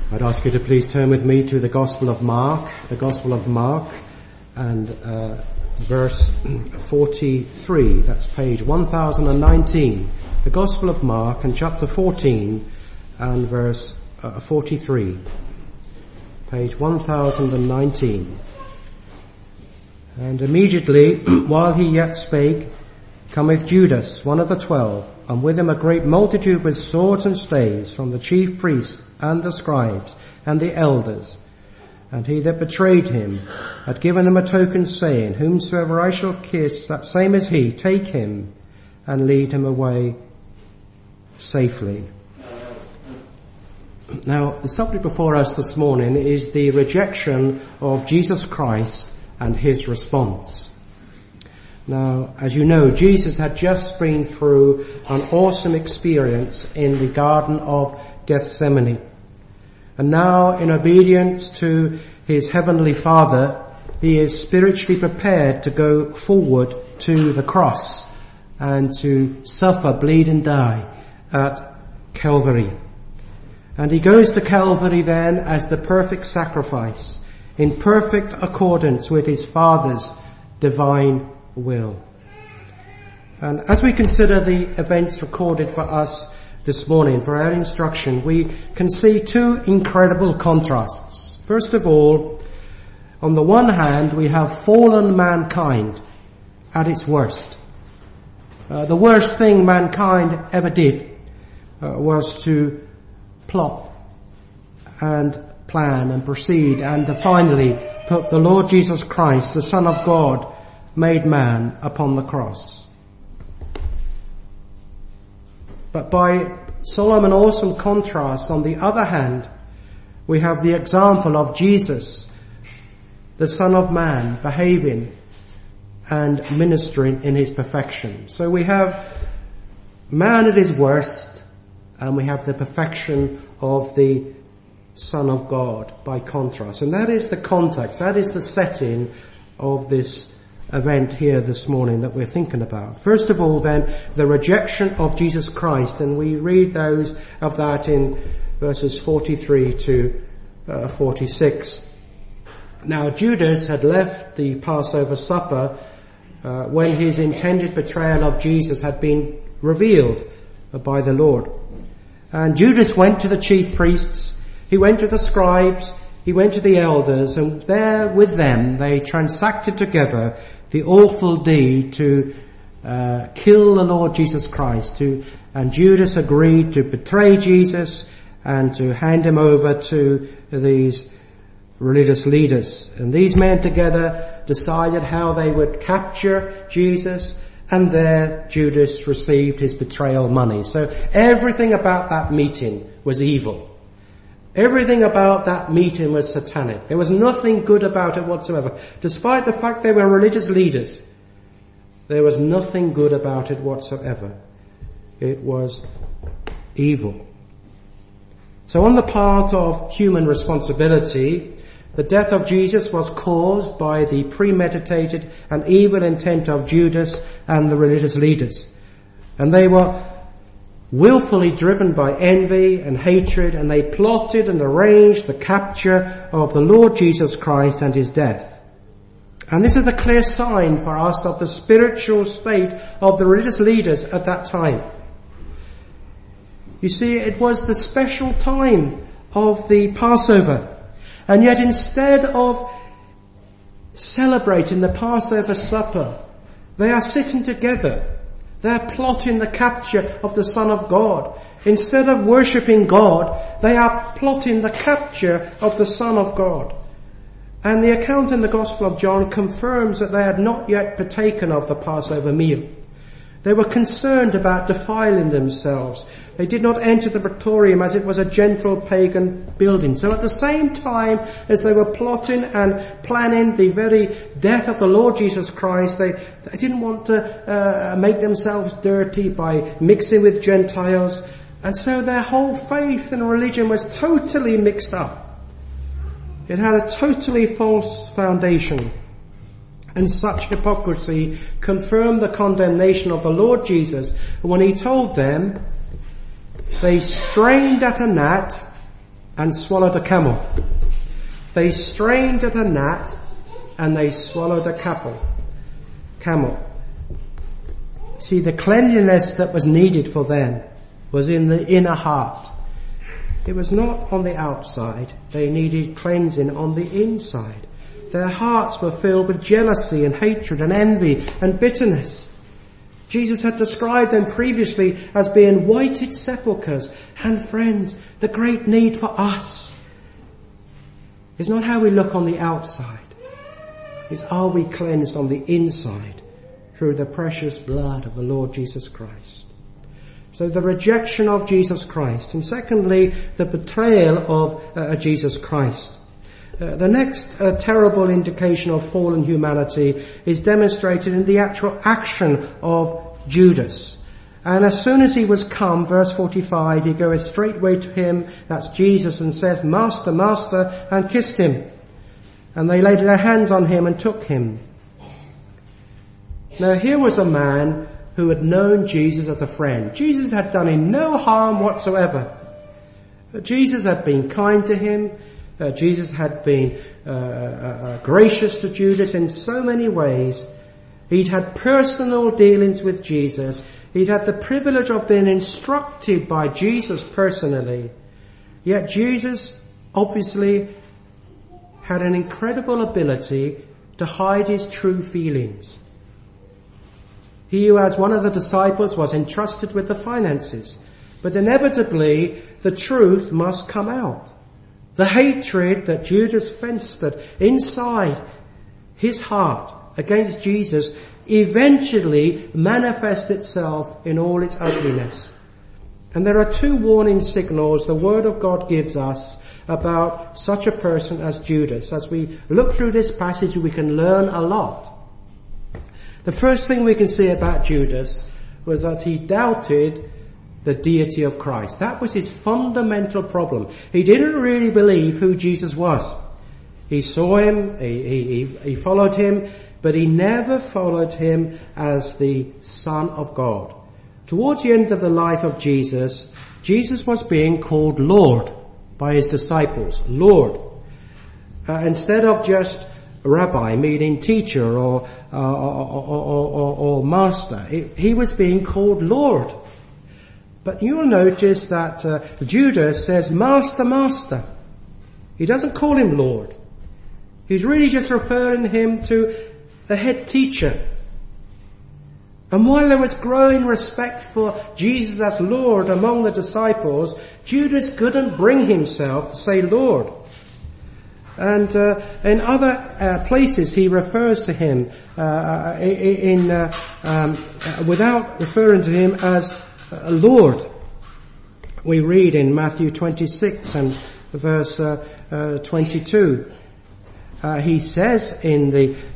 I'd ask you to please turn with me to the Gospel of Mark, and verse 43. That's page 1019. The Gospel of Mark and chapter 14 and verse 43. Page 1019. And immediately, while he yet spake, cometh Judas, one of the 12, and with him a great multitude with swords and staves, from the chief priests and the scribes and the elders. And he that betrayed him had given him a token, saying, Whomsoever I shall kiss, that same is he. Take him and lead him away safely. Now, the subject before us this morning is the rejection of Jesus Christ and his response. Now, as you know, Jesus had just been through an awesome experience in the Garden of Gethsemane. And now, in obedience to his heavenly Father, he is spiritually prepared to go forward to the cross and to suffer, bleed and die at Calvary. And he goes to Calvary then as the perfect sacrifice, in perfect accordance with his Father's divine will. And as we consider the events recorded for us this morning for our instruction, we can see two incredible contrasts. First of all, on the one hand, we have fallen mankind at its worst. The worst thing mankind ever did was to plot and plan and proceed and to finally put the Lord Jesus Christ, the Son of God, made man, upon the cross. But by solemn and awesome contrast, on the other hand, we have the example of Jesus, the Son of Man, behaving and ministering in his perfection. So we have man at his worst, and we have the perfection of the Son of God by contrast. And that is the context, that is the setting of this event here this morning that we're thinking about. First of all then, the rejection of Jesus Christ, and we read of that in verses 43 to 46. Now Judas had left the Passover supper when his intended betrayal of Jesus had been revealed by the Lord. And Judas went to the chief priests, he went to the scribes, he went to the elders, and there with them they transacted together the awful deed to kill the Lord Jesus Christ. And Judas agreed to betray Jesus and to hand him over to these religious leaders. And these men together decided how they would capture Jesus, and there Judas received his betrayal money. So everything about that meeting was evil. Everything about that meeting was satanic. There was nothing good about it whatsoever. Despite the fact they were religious leaders, there was nothing good about it whatsoever. It was evil. So on the part of human responsibility, the death of Jesus was caused by the premeditated and evil intent of Judas and the religious leaders. And they were willfully driven by envy and hatred, and they plotted and arranged the capture of the Lord Jesus Christ and his death. And this is a clear sign for us of the spiritual state of the religious leaders at that time. You see, it was the special time of the Passover. And yet instead of celebrating the Passover supper, they are sitting together. They're plotting the capture of the Son of God. Instead of worshipping God, they are plotting the capture of the Son of God. And the account in the Gospel of John confirms that they had not yet partaken of the Passover meal. They were concerned about defiling themselves. They did not enter the praetorium as it was a gentle pagan building. So at the same time as they were plotting and planning the very death of the Lord Jesus Christ, they didn't want to make themselves dirty by mixing with Gentiles. And so their whole faith and religion was totally mixed up. It had a totally false foundation. And such hypocrisy confirmed the condemnation of the Lord Jesus when he told them, they strained at a gnat and swallowed a camel. They strained at a gnat and they swallowed a camel. See, the cleanliness that was needed for them was in the inner heart. It was not on the outside. They needed cleansing on the inside. Their hearts were filled with jealousy and hatred and envy and bitterness. Jesus had described them previously as being whited sepulchres. And friends, the great need for us is not how we look on the outside. It's are we cleansed on the inside through the precious blood of the Lord Jesus Christ. So the rejection of Jesus Christ, and secondly, the betrayal of Jesus Christ. The next terrible indication of fallen humanity is demonstrated in the actual action of Judas. And as soon as he was come, verse 45, he goeth straightway to him, that's Jesus, and saith, Master, Master, and kissed him. And they laid their hands on him and took him. Now here was a man who had known Jesus as a friend. Jesus had done him no harm whatsoever. Jesus had been kind to him. Jesus had been gracious to Judas in so many ways. He'd had personal dealings with Jesus. He'd had the privilege of being instructed by Jesus personally. Yet Jesus obviously had an incredible ability to hide his true feelings. He who, as one of the disciples, was entrusted with the finances. But inevitably, the truth must come out. The hatred that Judas fostered inside his heart against Jesus eventually manifests itself in all its ugliness. And there are two warning signals the Word of God gives us about such a person as Judas. As we look through this passage, we can learn a lot. The first thing we can see about Judas was that he doubted the deity of Christ. That was his fundamental problem. He didn't really believe who Jesus was. He saw him, he followed him, but he never followed him as the Son of God. Towards the end of the life of Jesus, Jesus was being called Lord by his disciples. Lord. Instead of just rabbi, meaning teacher or master. He was being called Lord. But you'll notice that Judas says, Master, Master. He doesn't call him Lord. He's really just referring him to the head teacher. And while there was growing respect for Jesus as Lord among the disciples, Judas couldn't bring himself to say Lord. And in other places he refers to him without referring to him as Lord. We read in Matthew 26 and verse 22. He says in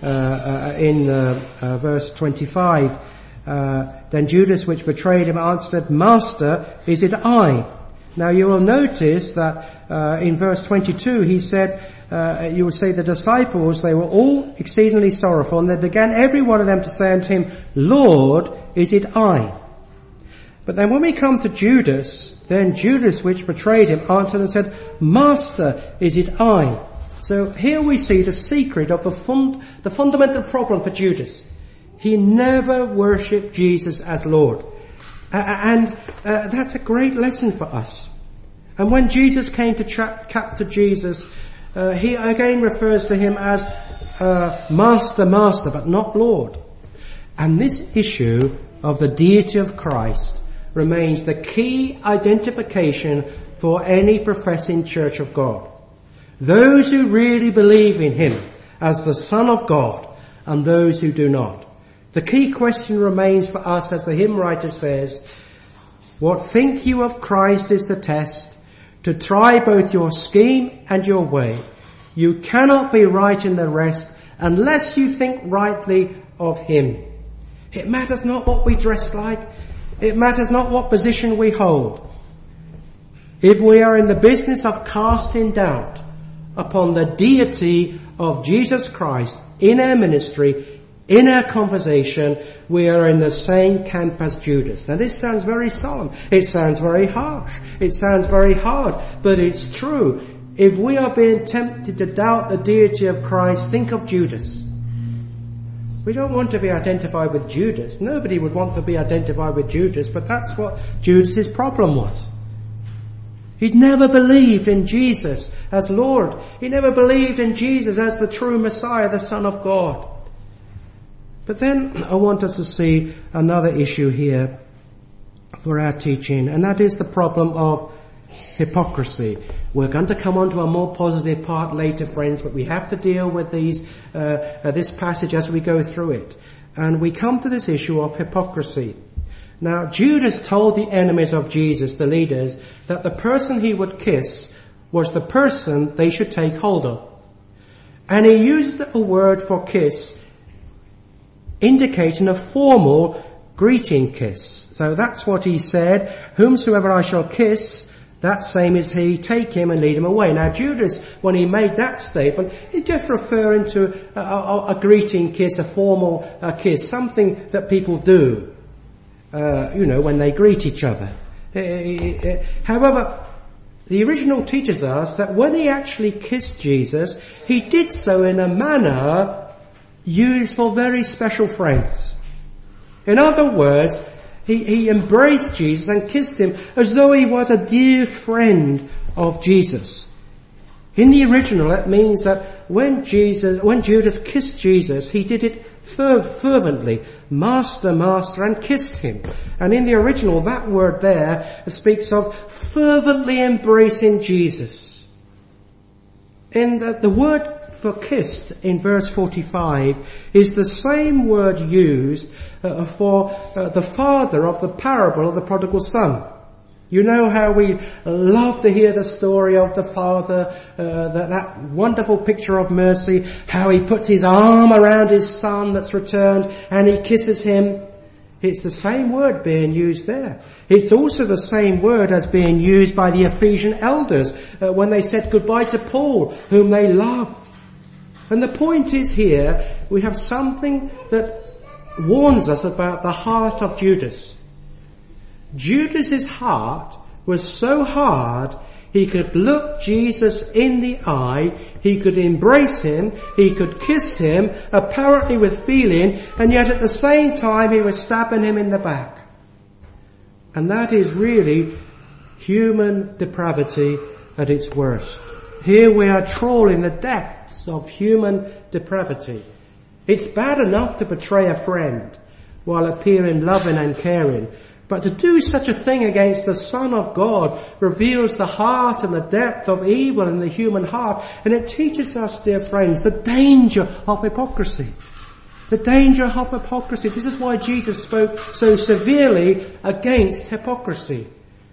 verse 25, then Judas, which betrayed him, answered, Master, is it I? Now you will notice that in verse 22 he said, you will say the disciples, they were all exceedingly sorrowful, and they began every one of them to say unto him, Lord, is it I? But then when we come to Judas, then Judas, which betrayed him, answered and said, Master, is it I? So here we see the secret of the fundamental problem for Judas. He never worshipped Jesus as Lord. And that's a great lesson for us. And when Jesus came to capture Jesus, he again refers to him as Master, Master, but not Lord. And this issue of the deity of Christ remains the key identification for any professing church of God. Those who really believe in him as the Son of God and those who do not. The key question remains for us, as the hymn writer says, what think you of Christ is the test, to try both your scheme and your way. You cannot be right in the rest unless you think rightly of him. It matters not what we dress like. It matters not what position we hold. If we are in the business of casting doubt upon the deity of Jesus Christ in our ministry, in our conversation, we are in the same camp as Judas. Now this sounds very solemn. It sounds very harsh. It sounds very hard. But it's true. If we are being tempted to doubt the deity of Christ, think of Judas. We don't want to be identified with Judas. Nobody would want to be identified with Judas, but that's what Judas's problem was. He'd never believed in Jesus as Lord. He never believed in Jesus as the true Messiah, the Son of God. But then I want us to see another issue here for our teaching, and that is the problem of hypocrisy. We're going to come on to a more positive part later, friends, but we have to deal with this passage as we go through it. And we come to this issue of hypocrisy. Now, Judas told the enemies of Jesus, the leaders, that the person he would kiss was the person they should take hold of. And he used a word for kiss indicating a formal greeting kiss. So that's what he said, whomsoever I shall kiss, that same is he, take him and lead him away. Now Judas, when he made that statement, is just referring to a greeting kiss, a formal kiss, something that people do, when they greet each other. However, the original teaches us that when he actually kissed Jesus, he did so in a manner used for very special friends. In other words, he embraced Jesus and kissed him as though he was a dear friend of Jesus. In the original, it means that when Judas kissed Jesus, he did it fervently, master, and kissed him. And in the original, that word there speaks of fervently embracing Jesus. And the word for kissed in verse 45 is the same word used for the father of the parable of the prodigal son. You know how we love to hear the story of the father, that wonderful picture of mercy, how he puts his arm around his son that's returned and he kisses him. It's the same word being used there. It's also the same word as being used by the Ephesian elders when they said goodbye to Paul, whom they loved. And the point is here, we have something that warns us about the heart of Judas. Judas's heart was so hard, he could look Jesus in the eye, he could embrace him, he could kiss him, apparently with feeling, and yet at the same time he was stabbing him in the back. And that is really human depravity at its worst. Here we are trawling the depths of human depravity. It's bad enough to betray a friend while appearing loving and caring, but to do such a thing against the Son of God reveals the heart and the depth of evil in the human heart, and it teaches us, dear friends, the danger of hypocrisy. The danger of hypocrisy. This is why Jesus spoke so severely against hypocrisy.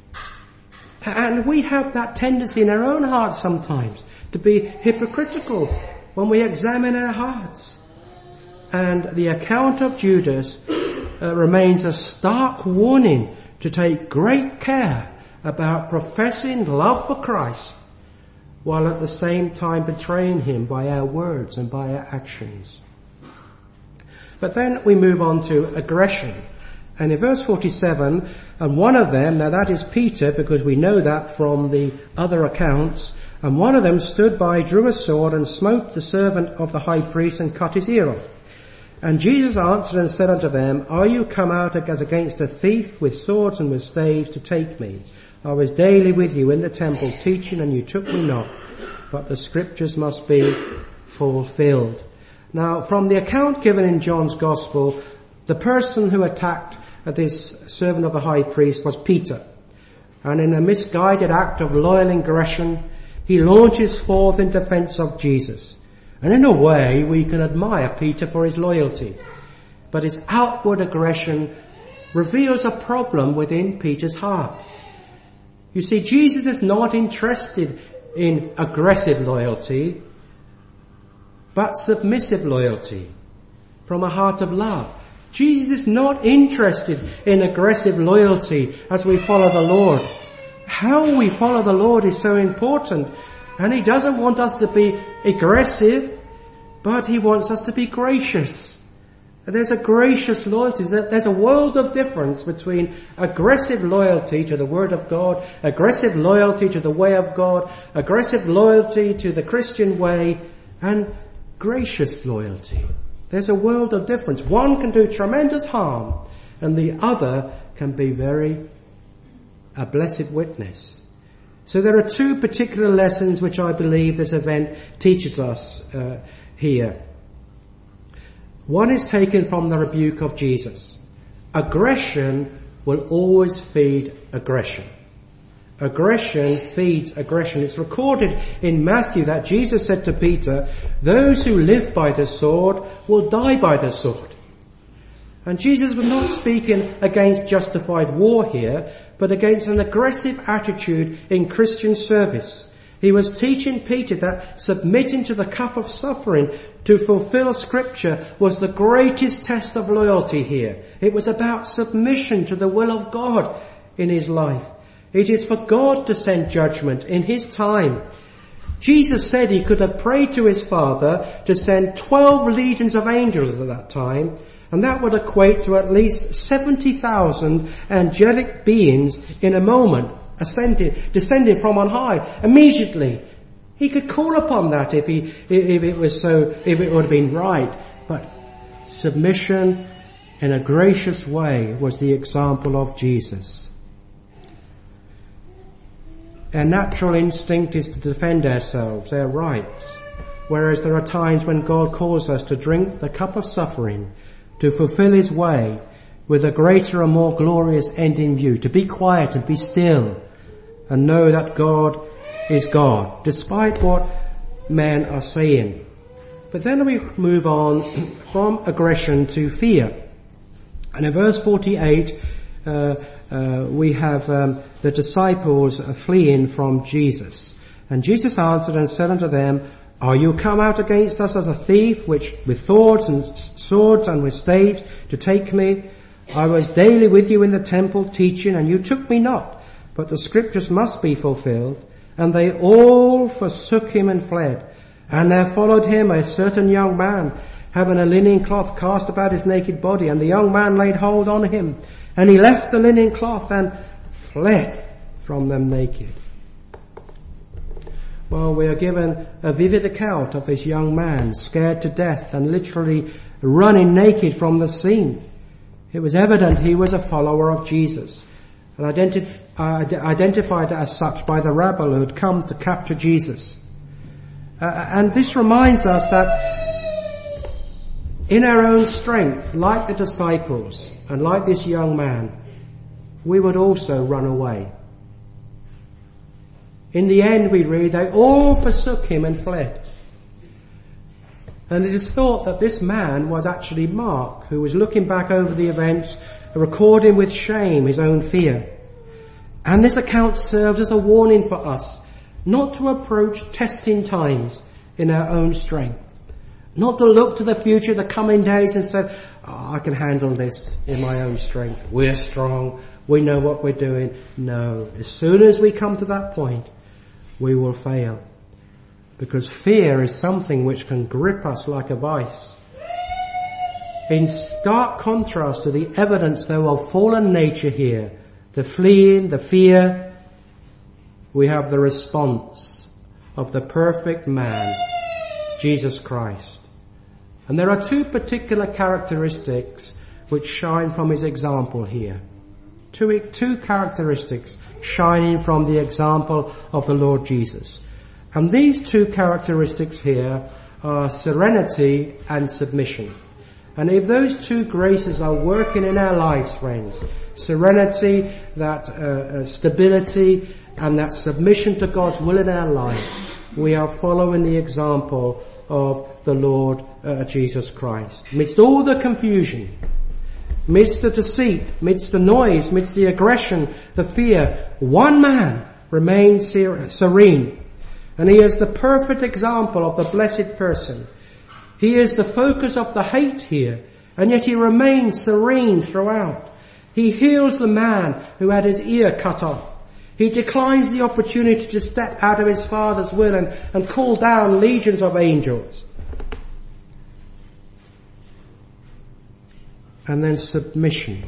And we have that tendency in our own hearts sometimes to be hypocritical when we examine our hearts. And the account of Judas remains a stark warning to take great care about professing love for Christ while at the same time betraying him by our words and by our actions. But then we move on to aggression. And in verse 47, and one of them, now that is Peter, because we know that from the other accounts, and one of them stood by, drew a sword, and smote the servant of the high priest, and cut his ear off. And Jesus answered and said unto them, Are you come out as against a thief with swords and with staves to take me? I was daily with you in the temple teaching, and you took me not. But the scriptures must be fulfilled. Now, from the account given in John's Gospel, the person who attacked this servant of the high priest was Peter. And in a misguided act of loyal aggression, he launches forth in defense of Jesus. And in a way, we can admire Peter for his loyalty. But his outward aggression reveals a problem within Peter's heart. You see, Jesus is not interested in aggressive loyalty, but submissive loyalty from a heart of love. Jesus is not interested in aggressive loyalty as we follow the Lord. How we follow the Lord is so important. And he doesn't want us to be aggressive, but he wants us to be gracious There's a gracious loyalty. There's a world of difference between aggressive loyalty to the Word of God, aggressive loyalty to the way of God, aggressive loyalty to the Christian way, and gracious loyalty. There's a world of difference. One can do tremendous harm, and the other can be a blessed witness. So there are two particular lessons which I believe this event teaches us here. One is taken from the rebuke of Jesus. Aggression will always feed aggression. Aggression feeds aggression. It's recorded in Matthew that Jesus said to Peter, "Those who live by the sword will die by the sword." And Jesus was not speaking against justified war here, but against an aggressive attitude in Christian service. He was teaching Peter that submitting to the cup of suffering to fulfill Scripture was the greatest test of loyalty here. It was about submission to the will of God in his life. It is for God to send judgment in his time. Jesus said he could have prayed to his Father to send 12 legions of angels at that time, and that would equate to at least 70,000 angelic beings in a moment, descending from on high immediately. He could call upon that if it would have been right. But submission in a gracious way was the example of Jesus. Our natural instinct is to defend ourselves, our rights, whereas there are times when God calls us to drink the cup of suffering, to fulfill his way with a greater and more glorious end in view, to be quiet and be still and know that God is God, despite what men are saying. But then we move on from aggression to fear. And in verse 48, we have the disciples fleeing from Jesus. And Jesus answered and said unto them, "Are you come out against us as a thief, which with swords and swords and with staves to take me? I was daily with you in the temple teaching, and you took me not. But the scriptures must be fulfilled." And they all forsook him and fled. And there followed him a certain young man, having a linen cloth cast about his naked body. And the young man laid hold on him, and he left the linen cloth and fled from them naked. Well, we are given a vivid account of this young man, scared to death and literally running naked from the scene. It was evident he was a follower of Jesus, and identified as such by the rabble who had come to capture Jesus. And this reminds us that in our own strength, like the disciples and like this young man, we would also run away. In the end, we read, they all forsook him and fled. And it is thought that this man was actually Mark, who was looking back over the events, recording with shame his own fear. And this account serves as a warning for us not to approach testing times in our own strength. Not to look to the future, the coming days, and say, I can handle this in my own strength. We're strong. We know what we're doing. No. As soon as we come to that point, we will fail. Because fear is something which can grip us like a vice. In stark contrast to the evidence, though, of fallen nature here, the fleeing, the fear, we have the response of the perfect man, Jesus Christ. And there are two particular characteristics which shine from his example here. Two characteristics shining from the example of the Lord Jesus. And these two characteristics here are serenity and submission. And if those two graces are working in our lives, friends, serenity, that stability, and that submission to God's will in our life, we are following the example of the Lord Jesus Christ. Amidst all the confusion, amidst the deceit, amidst the noise, amidst the aggression, the fear, one man remains serene. And he is the perfect example of the blessed person. He is the focus of the hate here, and yet he remains serene throughout. He heals the man who had his ear cut off. He declines the opportunity to step out of his Father's will and call down legions of angels. and then submission.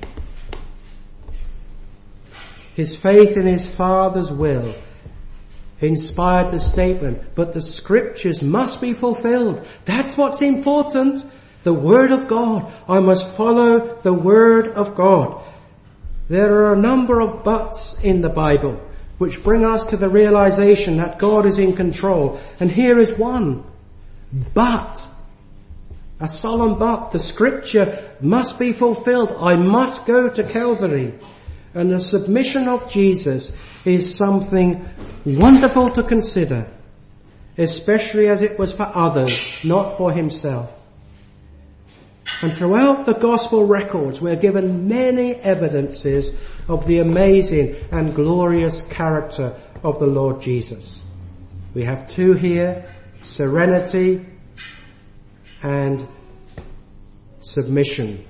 His faith in his Father's will inspired the statement, but the scriptures must be fulfilled. That's what's important. The Word of God. I must follow the Word of God. There are a number of buts in the Bible which bring us to the realization that God is in control. And here is one. But, a solemn but, the scripture must be fulfilled. I must go to Calvary. And the submission of Jesus is something wonderful to consider, especially as it was for others, not for himself. And throughout the gospel records, we're given many evidences of the amazing and glorious character of the Lord Jesus. We have two here, serenity and submission.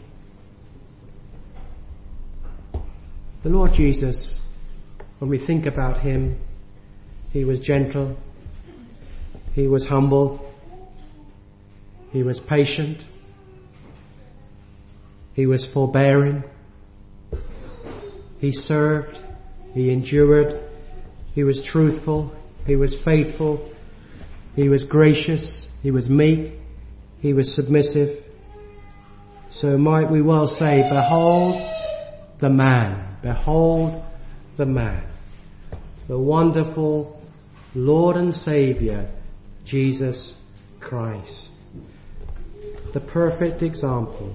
The Lord Jesus, when we think about him, he was gentle, he was humble, he was patient, he was forbearing, he served, he endured, he was truthful, he was faithful, he was gracious, he was meek, he was submissive. So might we well say, behold the man, behold the man, the wonderful Lord and Saviour, Jesus Christ, the perfect example.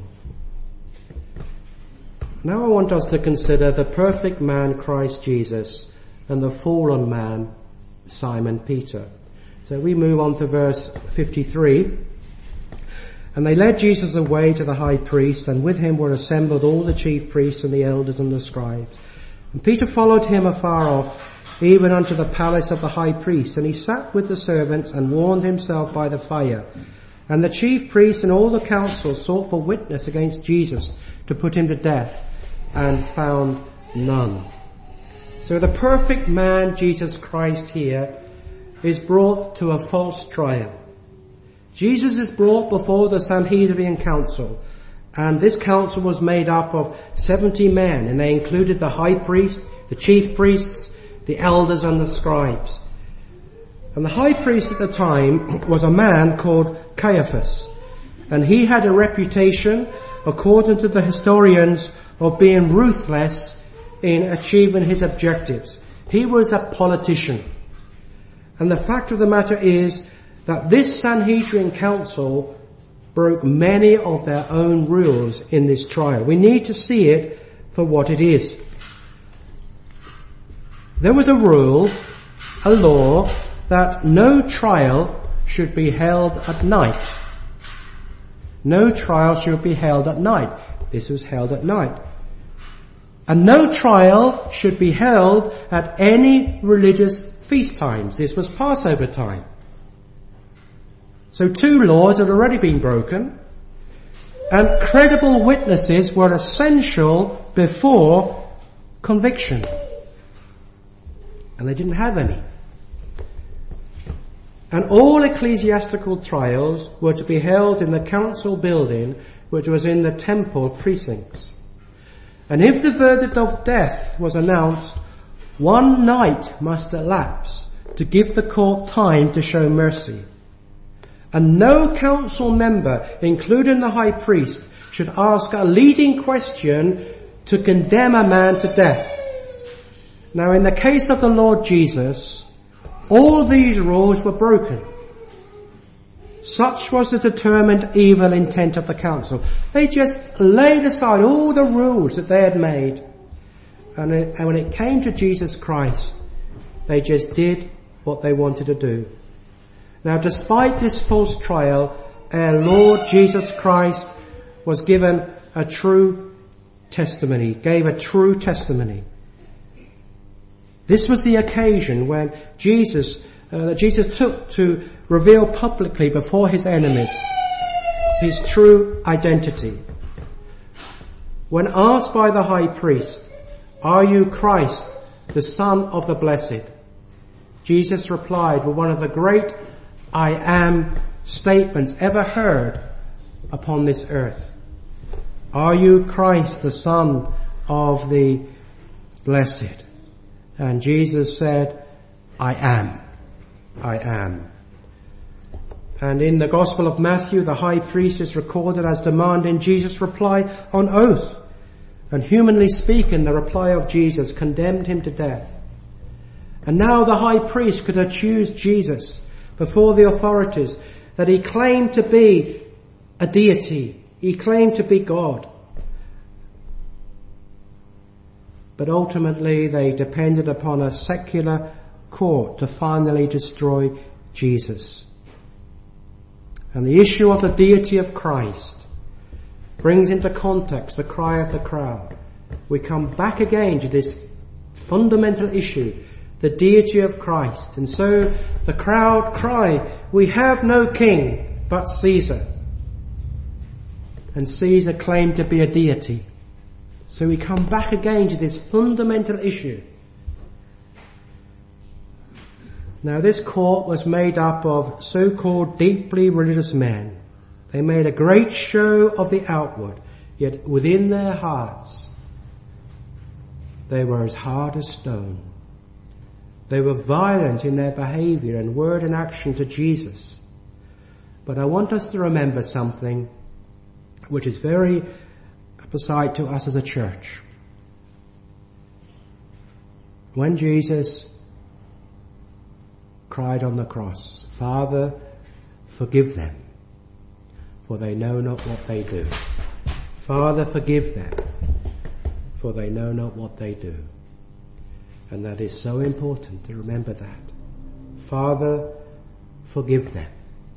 Now I want us to consider the perfect man, Christ Jesus, and the fallen man, Simon Peter. So we move on to verse 53. And they led Jesus away to the high priest, and with him were assembled all the chief priests and the elders and the scribes. And Peter followed him afar off, even unto the palace of the high priest, and he sat with the servants and warmed himself by the fire. And the chief priests and all the council sought for witness against Jesus to put him to death, and found none. So the perfect man, Jesus Christ, here is brought to a false trial. Jesus is brought before the Sanhedrin council, and this council was made up of 70 men, and they included the high priest, the chief priests, the elders and the scribes. And the high priest at the time was a man called Caiaphas, and he had a reputation, according to the historians, of being ruthless in achieving his objectives. He was a politician. And the fact of the matter is that this Sanhedrin council broke many of their own rules in this trial. We need to see it for what it is. There was a rule, a law, that no trial should be held at night. No trial should be held at night. This was held at night. And no trial should be held at any religious feast times. This was Passover time. So two laws had already been broken, and credible witnesses were essential before conviction. And they didn't have any. And all ecclesiastical trials were to be held in the council building, which was in the temple precincts. And if the verdict of death was announced, one night must elapse to give the court time to show mercy. And no council member, including the high priest, should ask a leading question to condemn a man to death. Now, in the case of the Lord Jesus, all these rules were broken. Such was the determined evil intent of the council. They just laid aside all the rules that they had made. And when it came to Jesus Christ, they just did what they wanted to do. Now, despite this false trial, our Lord Jesus Christ was given a true testimony, gave a true testimony. This was the occasion when Jesus took to reveal publicly before his enemies his true identity. When asked by the high priest, "Are you Christ, the Son of the Blessed?" Jesus replied with one of the great "I am" statements ever heard upon this earth. Are you Christ, the Son of the Blessed? And Jesus said, I am. I am. And in the Gospel of Matthew, the high priest is recorded as demanding Jesus' reply on oath. And humanly speaking, the reply of Jesus condemned him to death. And now the high priest could accuse Jesus before the authorities that he claimed to be a deity. He claimed to be God. But ultimately they depended upon a secular court to finally destroy Jesus. And the issue of the deity of Christ brings into context the cry of the crowd. We come back again to this fundamental issue, the deity of Christ. And so the crowd cry, we have no king but Caesar. And Caesar claimed to be a deity. So we come back again to this fundamental issue. Now this court was made up of so-called deeply religious men. They made a great show of the outward, yet within their hearts they were as hard as stone. They were violent in their behavior and word and action to Jesus. But I want us to remember something which is very apposite to us as a church. When Jesus cried on the cross, Father, forgive them, for they know not what they do. Father, forgive them, for they know not what they do. And that is so important to remember that. Father, forgive them.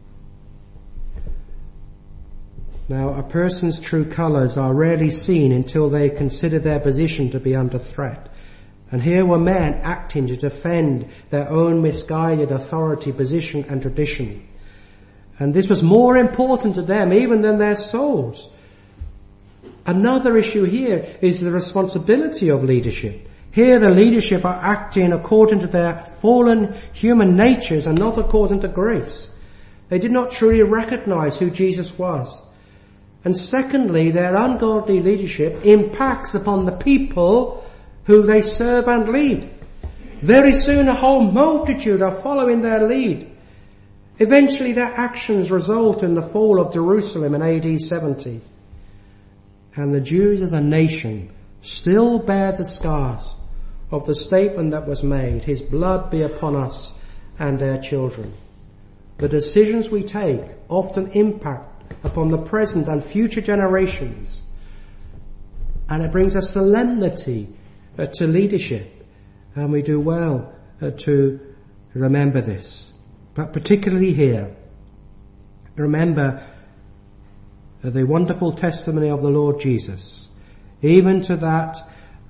Now, a person's true colours are rarely seen until they consider their position to be under threat. And here were men acting to defend their own misguided authority, position and tradition. And this was more important to them even than their souls. Another issue here is the responsibility of leadership. Here the leadership are acting according to their fallen human natures and not according to grace. They did not truly recognize who Jesus was. And secondly, their ungodly leadership impacts upon the people who they serve and lead. Very soon a whole multitude are following their lead. Eventually their actions result in the fall of Jerusalem in AD 70. And the Jews as a nation still bear the scars of the statement that was made, His blood be upon us and our children. The decisions we take often impact upon the present and future generations. And it brings a solemnity to leadership. And we do well to remember this. But particularly here, remember the wonderful testimony of the Lord Jesus. Even to that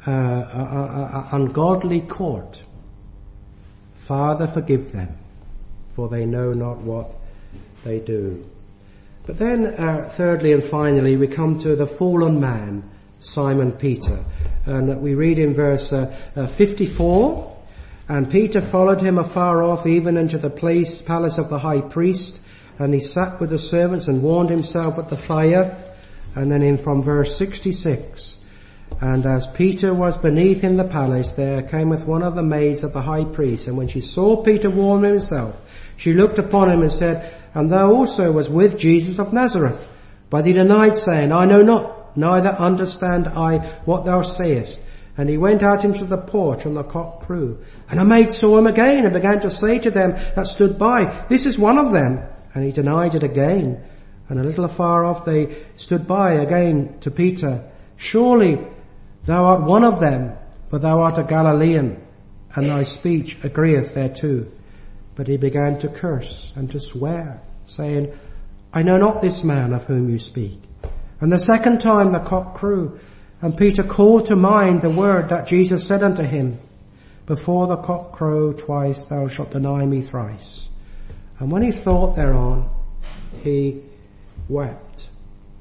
ungodly court. Father, forgive them, for they know not what they do. But then, thirdly and finally, we come to the fallen man, Simon Peter. And we read in verse 54, and Peter followed him afar off, even into the palace of the high priest, and he sat with the servants and warmed himself at the fire. And then from verse 66, and as Peter was beneath in the palace, there cometh one of the maids of the high priest, and when she saw Peter warm himself, she looked upon him and said, And thou also was with Jesus of Nazareth. But he denied, saying, I know not, neither understand I what thou sayest. And he went out into the porch, and the cock crew. And a maid saw him again, and began to say to them that stood by, This is one of them. And he denied it again. And a little afar off they stood by again to Peter, Surely thou art one of them, for thou art a Galilean, and thy speech agreeth thereto. But he began to curse and to swear, saying, I know not this man of whom you speak. And the second time the cock crew, and Peter called to mind the word that Jesus said unto him, Before the cock crow twice thou shalt deny me thrice. And when he thought thereon, he wept.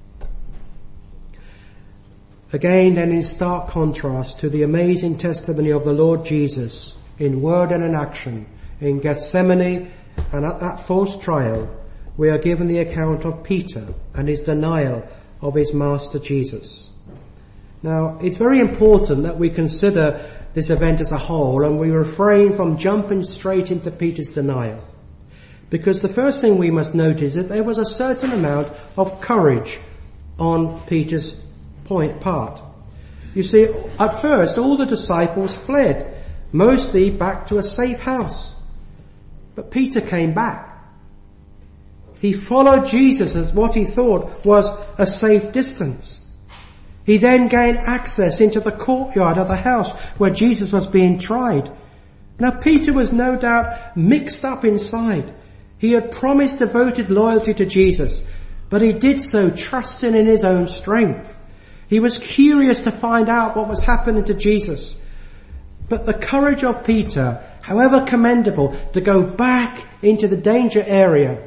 Again, then, in stark contrast to the amazing testimony of the Lord Jesus in word and in action, in Gethsemane and at that false trial, we are given the account of Peter and his denial of his master Jesus. Now, it's very important that we consider this event as a whole and we refrain from jumping straight into Peter's denial. Because the first thing we must notice is that there was a certain amount of courage on Peter's part. You see, at first all the disciples fled, mostly back to a safe house. But Peter came back. He followed Jesus as what he thought was a safe distance. He then gained access into the courtyard of the house where Jesus was being tried. Now Peter was no doubt mixed up inside. He had promised devoted loyalty to Jesus, but he did so trusting in his own strength. He was curious to find out what was happening to Jesus. But the courage of Peter, however commendable, to go back into the danger area,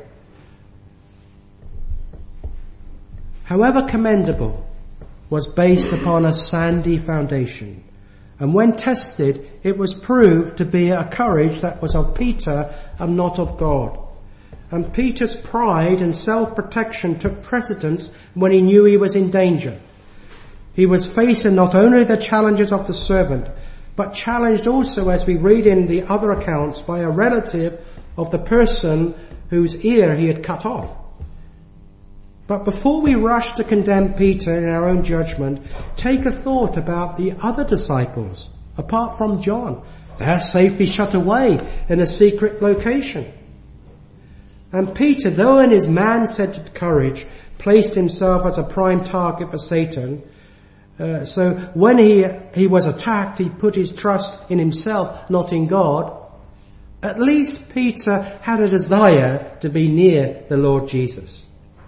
however commendable, was based upon a sandy foundation. And when tested, it was proved to be a courage that was of Peter and not of God. And Peter's pride and self-protection took precedence when he knew he was in danger. He was facing not only the challenges of the servant, but challenged also, as we read in the other accounts, by a relative of the person whose ear he had cut off. But before we rush to condemn Peter in our own judgment, take a thought about the other disciples, apart from John. They're safely shut away in a secret location. And Peter, though in his man-centered courage, placed himself as a prime target for Satan, so when he was attacked, he put his trust in himself, not in God. At least Peter had a desire to be near the Lord Jesus.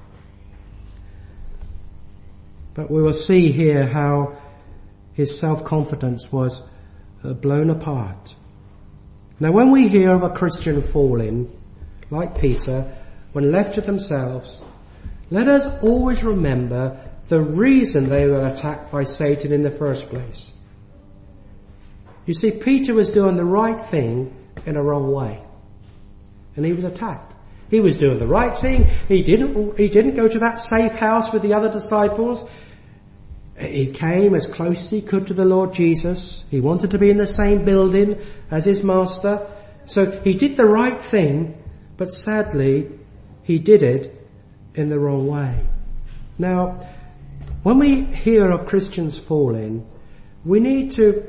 But we will see here how his self-confidence was blown apart. Now when we hear of a Christian falling, like Peter, when left to themselves, let us always remember the reason they were attacked by Satan in the first place. You see, Peter was doing the right thing in a wrong way, and he was attacked. He was doing the right thing. He didn't go to that safe house with the other disciples. He came as close as he could to the Lord Jesus. He wanted to be in the same building as his master. So he did the right thing, but sadly, he did it in the wrong way. Now, when we hear of Christians falling, we need to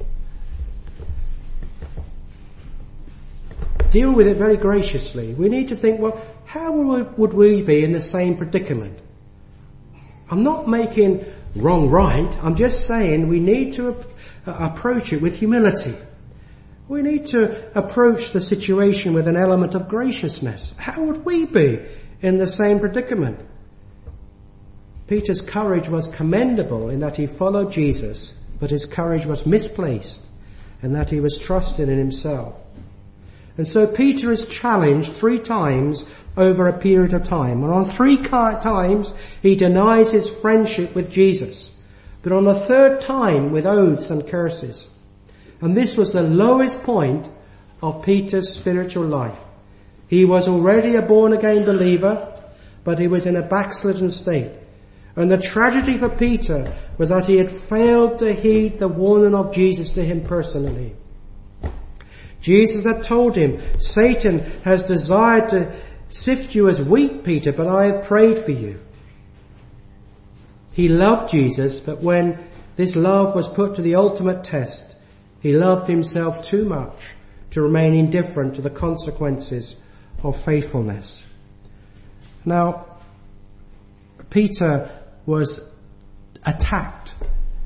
deal with it very graciously. We need to think, well, how would we be in the same predicament? I'm not making wrong right. I'm just saying we need to approach it with humility. We need to approach the situation with an element of graciousness. How would we be in the same predicament? Peter's courage was commendable in that he followed Jesus, but his courage was misplaced in that he was trusting in himself. And so Peter is challenged 3 times over a period of time. And on 3 times he denies his friendship with Jesus. But on the 3rd time with oaths and curses. And this was the lowest point of Peter's spiritual life. He was already a born-again believer, but he was in a backslidden state. And the tragedy for Peter was that he had failed to heed the warning of Jesus to him personally. Jesus had told him, Satan has desired to sift you as wheat, Peter, but I have prayed for you. He loved Jesus, but when this love was put to the ultimate test, he loved himself too much to remain indifferent to the consequences of faithfulness. Now, Peter was attacked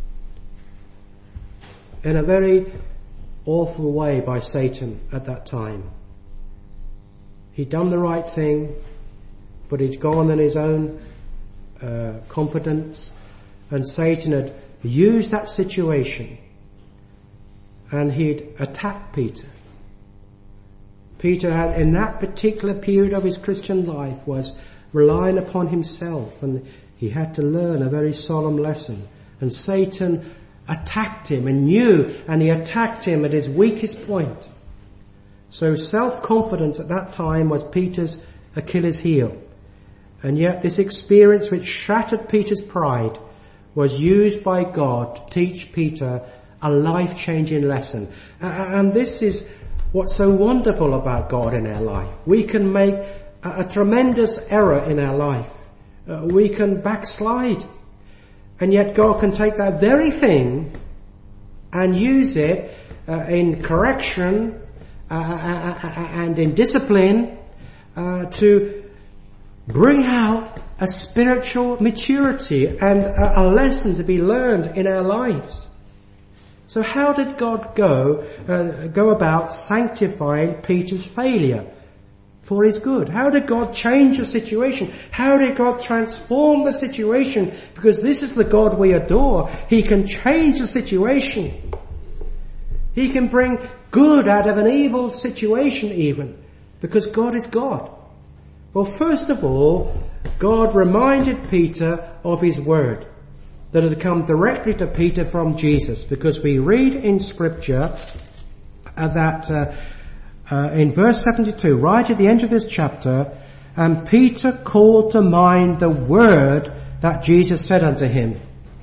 in a very awful way by Satan at that time. He'd done the right thing, but he'd gone in his own confidence, and Satan had used that situation and he'd attacked Peter. Peter had, in that particular period of his Christian life, was relying upon himself, and he had to learn a very solemn lesson. And Satan attacked him and knew, and he attacked him at his weakest point. So self-confidence at that time was Peter's Achilles heel. And yet this experience which shattered Peter's pride was used by God to teach Peter a life-changing lesson. And this is what's so wonderful about God in our life. We can make a tremendous error in our life. We can backslide. And yet God can take that very thing and use it in correction and in discipline to bring out a spiritual maturity and a lesson to be learned in our lives. So how did God go about sanctifying Peter's failure for his good? How did God change the situation? How did God transform the situation? Because this is the God we adore. He can change the situation. He can bring good out of an evil situation even, because God is God. Well, first of all, God reminded Peter of his word that had come directly to Peter from Jesus, because we read in Scripture that in verse 72, right at the end of this chapter, and Peter called to mind the word that Jesus said unto him.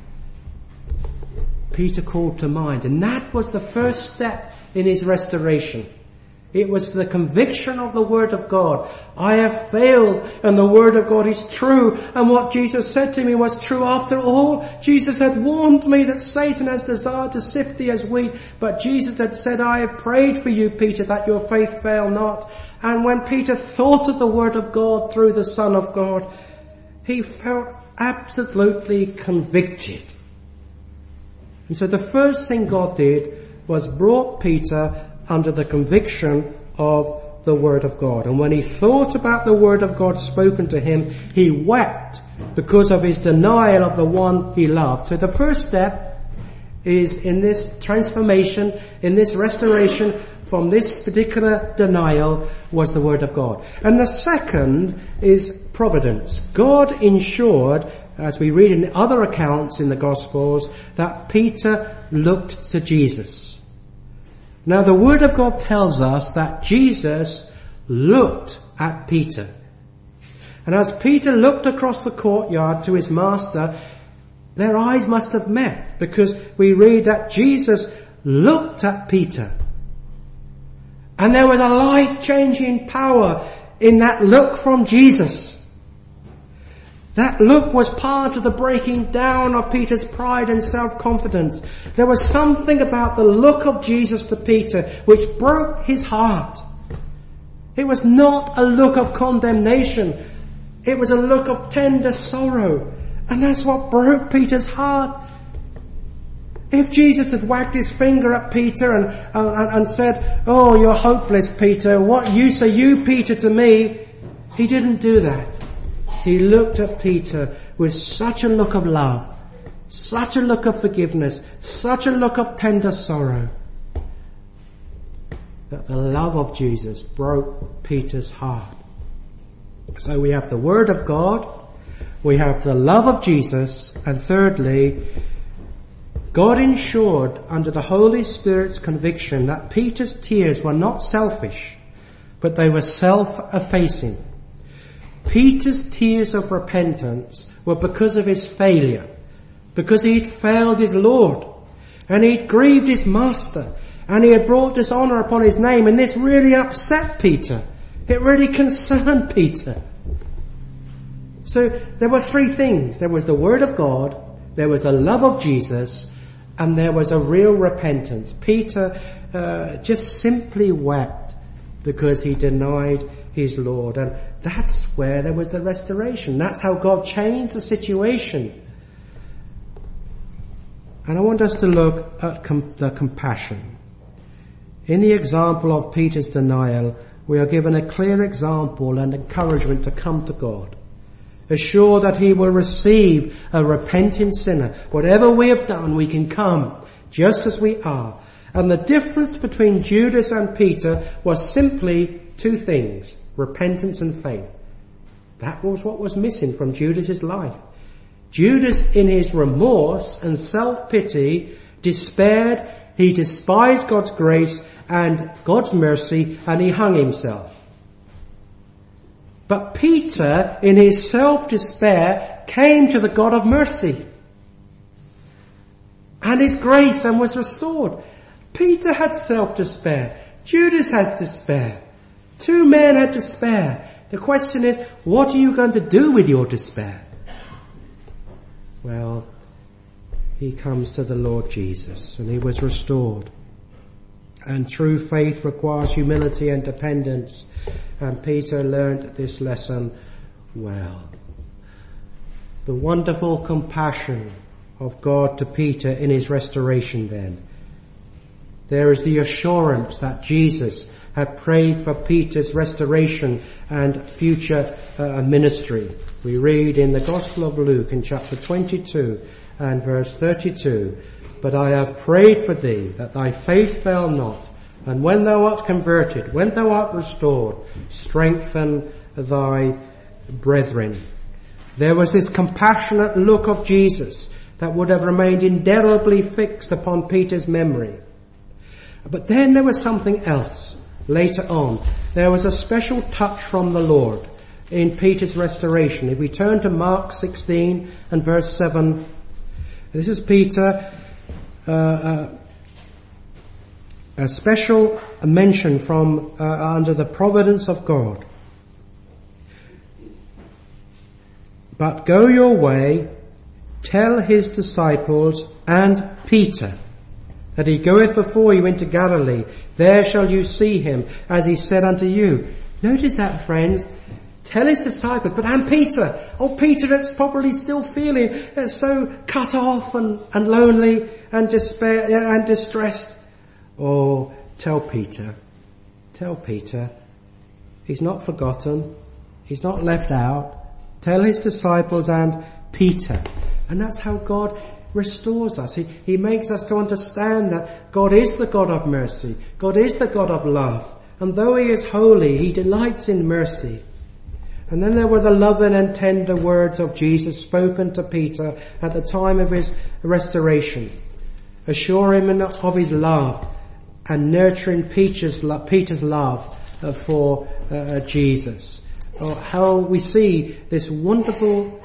Peter called to mind, and that was the first step in his restoration. It was the conviction of the Word of God. I have failed, and the Word of God is true, and what Jesus said to me was true after all. Jesus had warned me that Satan has desired to sift thee as wheat, but Jesus had said, I have prayed for you, Peter, that your faith fail not. And when Peter thought of the Word of God through the Son of God, he felt absolutely convicted. And so the first thing God did was brought Peter under the conviction of the Word of God. And when he thought about the Word of God spoken to him, he wept because of his denial of the one he loved. So the first step is in this transformation, in this restoration from this particular denial, was the Word of God. And the second is providence. God ensured, as we read in other accounts in the Gospels, that Peter looked to Jesus. Now the Word of God tells us that Jesus looked at Peter. And as Peter looked across the courtyard to his master, their eyes must have met, because we read that Jesus looked at Peter. And there was a life-changing power in that look from Jesus. That look was part of the breaking down of Peter's pride and self-confidence. There was something about the look of Jesus to Peter which broke his heart. It was not a look of condemnation. It was a look of tender sorrow. And that's what broke Peter's heart. If Jesus had wagged his finger at Peter and said, oh, you're hopeless, Peter, what use are you, Peter, to me? He didn't do that. He looked at Peter with such a look of love, such a look of forgiveness, such a look of tender sorrow, that the love of Jesus broke Peter's heart. So we have the Word of God, we have the love of Jesus, and thirdly, God ensured under the Holy Spirit's conviction that Peter's tears were not selfish, but they were self-effacing. Peter's tears of repentance were because of his failure, because he'd failed his Lord, and he'd grieved his master, and he had brought dishonour upon his name, and this really upset Peter. It really concerned Peter. So there were three things. There was the Word of God, there was the love of Jesus, and there was a real repentance. Peter just simply wept because he denied his Lord. And that's where there was the restoration. That's how God changed the situation. And I want us to look at the compassion. In the example of Peter's denial, we are given a clear example and encouragement to come to God. Assure that he will receive a repenting sinner. Whatever we have done, we can come just as we are. And the difference between Judas and Peter was simply two things: repentance and faith. That was what was missing from Judas's life. Judas, in his remorse and self-pity, despaired. He despised God's grace and God's mercy, and he hung himself. But Peter, in his self-despair, came to the God of mercy and his grace and was restored. Peter had self-despair. Judas has despair. Two men had despair. The question is, what are you going to do with your despair? Well, he comes to the Lord Jesus and he was restored. And true faith requires humility and dependence. And Peter learned this lesson well. The wonderful compassion of God to Peter in his restoration then. There is the assurance that Jesus had prayed for Peter's restoration and future ministry. We read in the Gospel of Luke in chapter 22 and verse 32, "But I have prayed for thee, that thy faith fail not, and when thou art converted, when thou art restored, strengthen thy brethren." There was this compassionate look of Jesus that would have remained indelibly fixed upon Peter's memory. But then there was something else later on. There was a special touch from the Lord in Peter's restoration. If we turn to Mark 16 and verse 7, this is Peter, a special mention from under the providence of God. "But go your way, tell his disciples and Peter, that he goeth before you into Galilee. There shall you see him, as he said unto you." Notice that, friends. Tell his disciples, but and Peter. Oh, Peter that's probably still feeling so cut off and lonely and despair and distressed. Oh, tell Peter. Tell Peter. He's not forgotten. He's not left out. Tell his disciples and Peter. And that's how God restores us. He makes us to understand that God is the God of mercy. God is the God of love. And though he is holy, he delights in mercy. And then there were the loving and tender words of Jesus spoken to Peter at the time of his restoration, assuring him of his love and nurturing Peter's love for Jesus. How we see this wonderful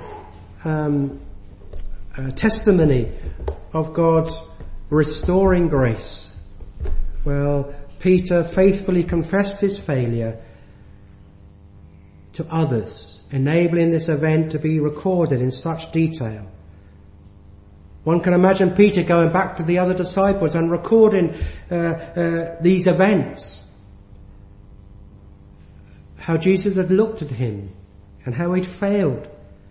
testimony of God's restoring grace. Well, Peter faithfully confessed his failure to others, enabling this event to be recorded in such detail. One can imagine Peter going back to the other disciples and recording these events. How Jesus had looked at him and how he'd failed.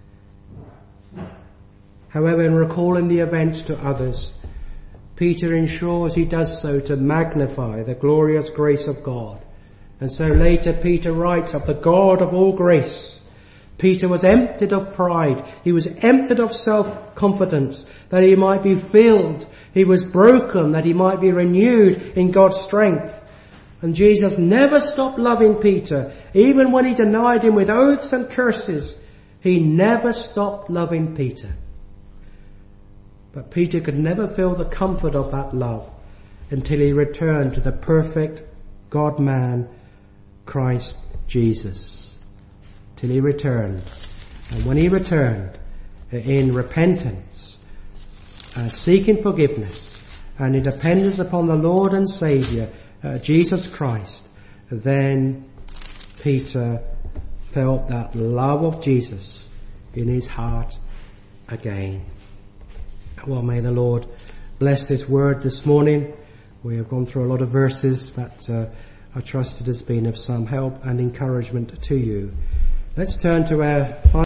However, in recalling the events to others, Peter ensures he does so to magnify the glorious grace of God. And so later Peter writes of the God of all grace. Peter was emptied of pride. He was emptied of self-confidence that he might be filled. He was broken that he might be renewed in God's strength. And Jesus never stopped loving Peter. Even when he denied him with oaths and curses, he never stopped loving Peter. But Peter could never feel the comfort of that love until he returned to the perfect God-man, Christ Jesus. Till he returned. And when he returned in repentance, seeking forgiveness, and in dependence upon the Lord and Saviour, Jesus Christ, then Peter felt that love of Jesus in his heart again. Well, may the Lord bless this word this morning. We have gone through a lot of verses, but I trust it has been of some help and encouragement to you. Let's turn to our final